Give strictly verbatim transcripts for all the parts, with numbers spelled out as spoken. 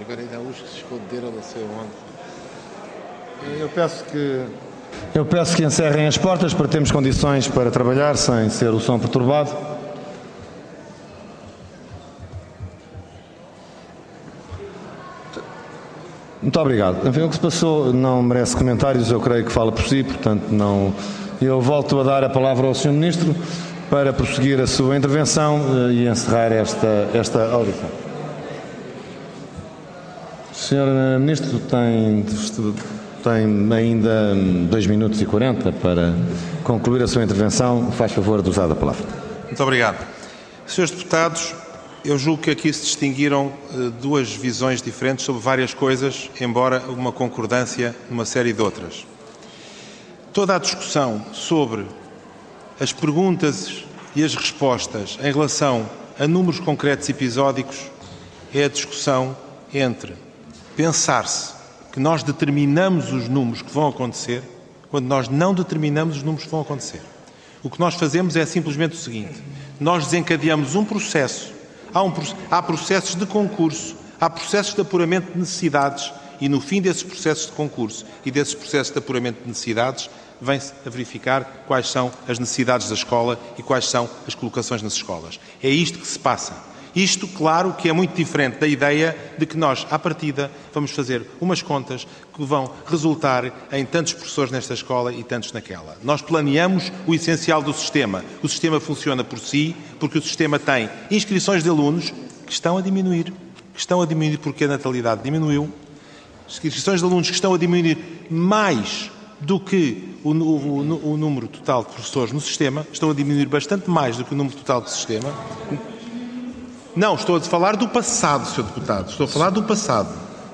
agora ainda há uns que se esconderam, não sei onde. Eu peço que, eu peço que encerrem as portas para termos condições para trabalhar sem ser o som perturbado. Muito obrigado. Enfim, o que se passou não merece comentários, eu creio que fala por si, portanto não. Eu volto a dar a palavra ao senhor Ministro para prosseguir a sua intervenção e encerrar esta, esta audição. O senhor Ministro tem, tem ainda dois minutos e quarenta para concluir a sua intervenção. Faz favor de usar a palavra. Muito obrigado. Senhores deputados, eu julgo que aqui se distinguiram uh, duas visões diferentes sobre várias coisas, embora uma concordância numa série de outras. Toda a discussão sobre as perguntas e as respostas em relação a números concretos episódicos é a discussão entre pensar-se que nós determinamos os números que vão acontecer quando nós não determinamos os números que vão acontecer. O que nós fazemos é simplesmente o seguinte: nós desencadeamos um processo, há, um, há processos de concurso, há processos de apuramento de necessidades e no fim desses processos de concurso e desses processos de apuramento de necessidades vem-se a verificar quais são as necessidades da escola e quais são as colocações nas escolas. É isto que se passa. Isto, claro, que é muito diferente da ideia de que nós, à partida, vamos fazer umas contas que vão resultar em tantos professores nesta escola e tantos naquela. Nós planeamos o essencial do sistema. O sistema funciona por si, porque o sistema tem inscrições de alunos que estão a diminuir. Que estão a diminuir porque a natalidade diminuiu. Inscrições de alunos que estão a diminuir mais do que o, o, o número total de professores no sistema. Estão a diminuir bastante mais do que o número total do sistema. Não, estou a falar do passado, senhor Deputado. Estou a falar do passado.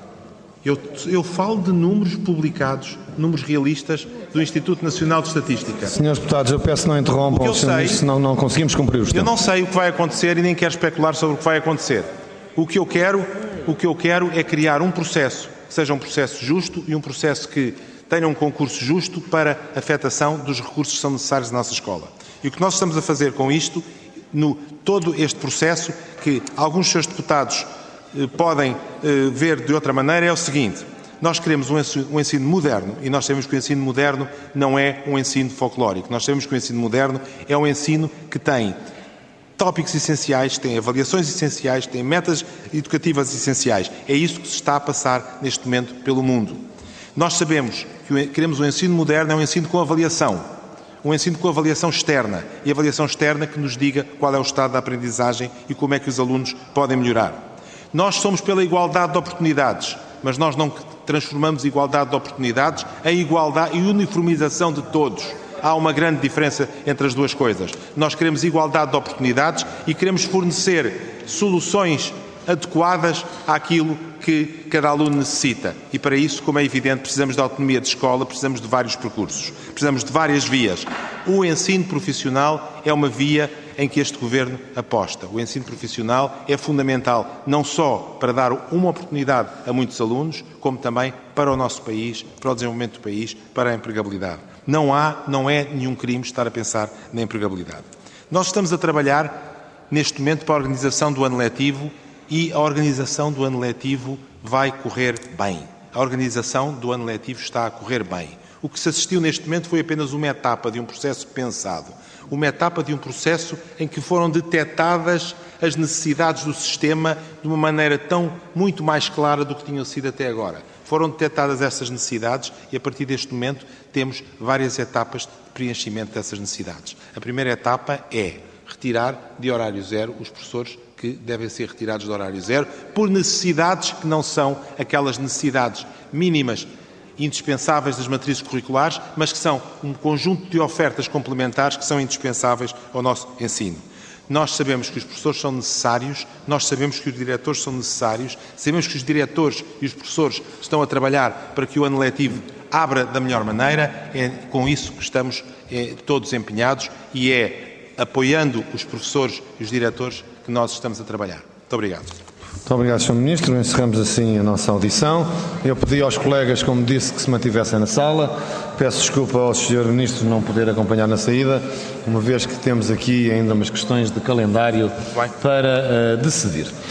Eu, eu falo de números publicados, números realistas do Instituto Nacional de Estatística. Senhores Deputados, eu peço que não interrompam, sei, senão não conseguimos cumprir os tempos. Eu não sei o que vai acontecer e nem quero especular sobre o que vai acontecer. O que eu quero, o que eu quero é criar um processo que seja um processo justo e um processo que tenha um concurso justo para a afetação dos recursos que são necessários na nossa escola. E o que nós estamos a fazer com isto, no todo este processo, que alguns dos seus deputados eh, podem eh, ver de outra maneira, é o seguinte: nós queremos um ensino, um ensino moderno e nós sabemos que o ensino moderno não é um ensino folclórico. Nós sabemos que o ensino moderno é um ensino que tem tópicos essenciais, tem avaliações essenciais, tem metas educativas essenciais. É isso que se está a passar neste momento pelo mundo. Nós sabemos que queremos um ensino moderno, é um ensino com avaliação. Um ensino com avaliação externa, e avaliação externa que nos diga qual é o estado da aprendizagem e como é que os alunos podem melhorar. Nós somos pela igualdade de oportunidades, mas nós não transformamos igualdade de oportunidades em igualdade e uniformização de todos. Há uma grande diferença entre as duas coisas. Nós queremos igualdade de oportunidades e queremos fornecer soluções adequadas àquilo que cada aluno necessita. E para isso, como é evidente, precisamos de autonomia de escola, precisamos de vários percursos, precisamos de várias vias. O ensino profissional é uma via em que este Governo aposta. O ensino profissional é fundamental, não só para dar uma oportunidade a muitos alunos, como também para o nosso país, para o desenvolvimento do país, para a empregabilidade. Não há, não é nenhum crime estar a pensar na empregabilidade. Nós estamos a trabalhar, neste momento, para a organização do ano letivo e a organização do ano letivo vai correr bem. A organização do ano letivo está a correr bem. O que se assistiu neste momento foi apenas uma etapa de um processo pensado. Uma etapa de um processo em que foram detectadas as necessidades do sistema de uma maneira tão muito mais clara do que tinham sido até agora. Foram detectadas essas necessidades e, a partir deste momento, temos várias etapas de preenchimento dessas necessidades. A primeira etapa é retirar de horário zero os professores que devem ser retirados de horário zero por necessidades que não são aquelas necessidades mínimas indispensáveis das matrizes curriculares, mas que são um conjunto de ofertas complementares que são indispensáveis ao nosso ensino. Nós sabemos que os professores são necessários, nós sabemos que os diretores são necessários, sabemos que os diretores e os professores estão a trabalhar para que o ano letivo abra da melhor maneira. É com isso que estamos é, todos empenhados e é apoiando os professores e os diretores que nós estamos a trabalhar. Muito obrigado. Muito obrigado, senhor Ministro. Encerramos assim a nossa audição. Eu pedi aos colegas, como disse, que se mantivessem na sala. Peço desculpa ao senhor Ministro não poder acompanhar na saída, uma vez que temos aqui ainda umas questões de calendário para uh, decidir.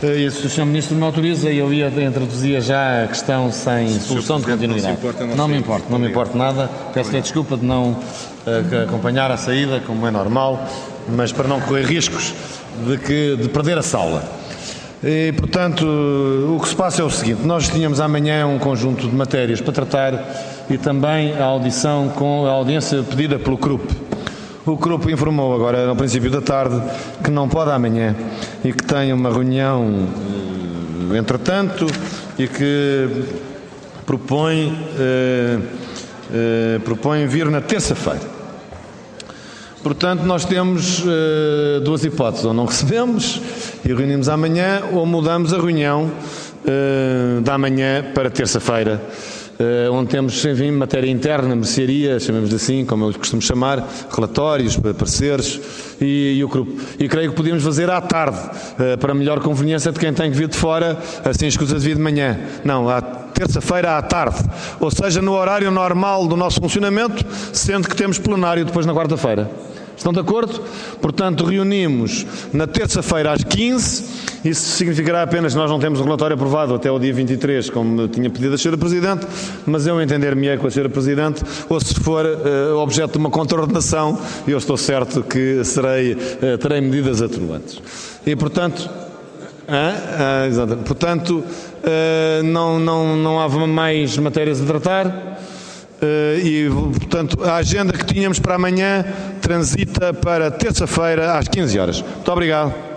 E se o senhor Ministro me autoriza, eu ia introduzir já a questão sem solução de continuidade. Não me importa, não me importa nada. Peço-lhe desculpa de não uh, acompanhar a saída, como é normal, mas para não correr riscos de, que, de perder a sala. E, portanto, o que se passa é o seguinte: nós tínhamos amanhã um conjunto de matérias para tratar e também a audição com a audiência pedida pelo C R U P. O C R U P informou agora, no princípio da tarde, que não pode amanhã e que tem uma reunião, entretanto, e que propõe, eh, eh, propõe vir na terça-feira. Portanto, nós temos eh, duas hipóteses: ou não recebemos e reunimos amanhã, ou mudamos a reunião eh, da manhã para terça-feira. Uh, onde temos, enfim, matéria interna, mercearia, chamemos-lhe assim, como eu costumo chamar, relatórios, pareceres e, e o grupo. E creio que podíamos fazer à tarde, uh, para melhor conveniência de quem tem que vir de fora, assim escusa de vir de manhã. Não, à terça-feira à tarde, ou seja, no horário normal do nosso funcionamento, sendo que temos plenário depois na quarta-feira. Estão de acordo? Portanto, reunimos na terça-feira às quinze. Isso significará apenas que nós não temos o relatório aprovado até o dia vinte e três, como tinha pedido a senhora Presidente, mas eu entender-me-ei com a senhora Presidente, ou se for uh, objeto de uma contraordenação, eu estou certo que serei, uh, terei medidas atenuantes. E, portanto, ah, ah, exatamente. Portanto uh, não, não, não há mais matérias a tratar. Uh, e, portanto, a agenda que tínhamos para amanhã transita para terça-feira às quinze horas. Muito obrigado.